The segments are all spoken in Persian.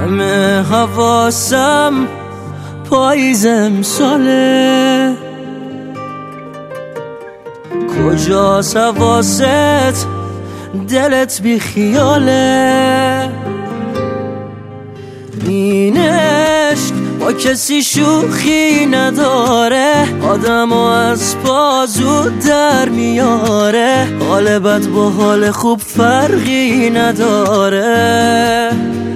همه حواسم پاییز امساله، کجاست حواست دلت بی خیاله. این عشق با کسی شوخی نداره، آدمو از پا زود در میاره، حال بد با حال خوب فرقی نداره،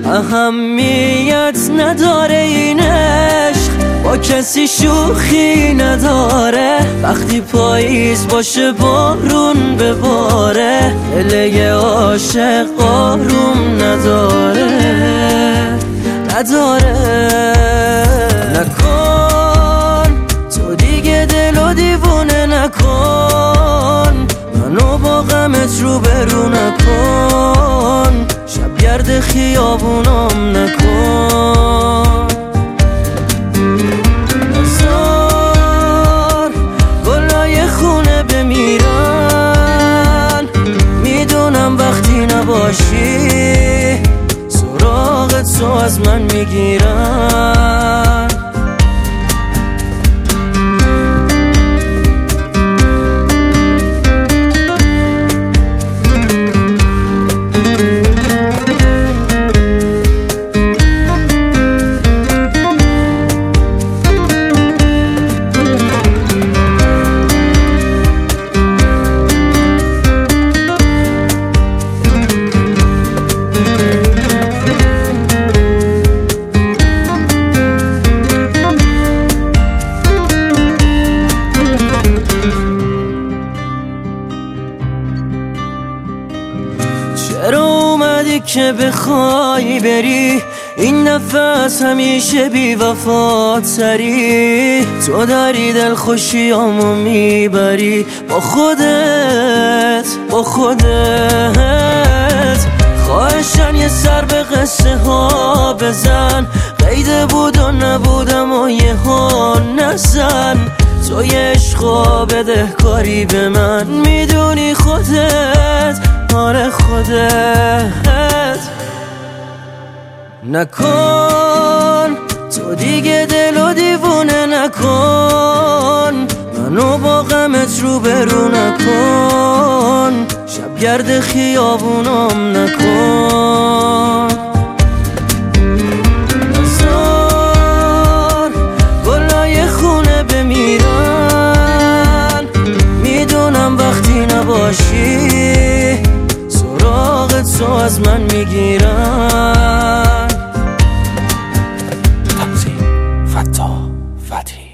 اهمیت نداره. این عشق با کسی شوخی نداره، وقتی پاییز باشه بارون بباره، دل عاشق آروم نداره. نکن تو دیگه دلو دیوونه نکن، منو با غمت روبرو نکن، شبگرد خیابونام نکن. نزار گلای خونه بمیرن، میدونم وقتی نباشی سراغت تو از من میگیرن. چرا اومدی که بخوای بری، این نفس همیشه بی وفاتری، تو داری دل خوشیامو میبری با خودت. خواهشن یه سر به قصه ها بزن، قیده بود و نبودم و یه ها نزن، تو یه عشقا بده کاری به من، میدونی خودت، آره خودت. نکن تو دیگه دلو دیوونه نکن، منو با غمت روبرو نکن، شبگرد خیابونام نکن. نزار گلای خونه بمیرن، میدونم وقتی نباشی سراغت تو از من میگیرن. تمثیل فتا فتی.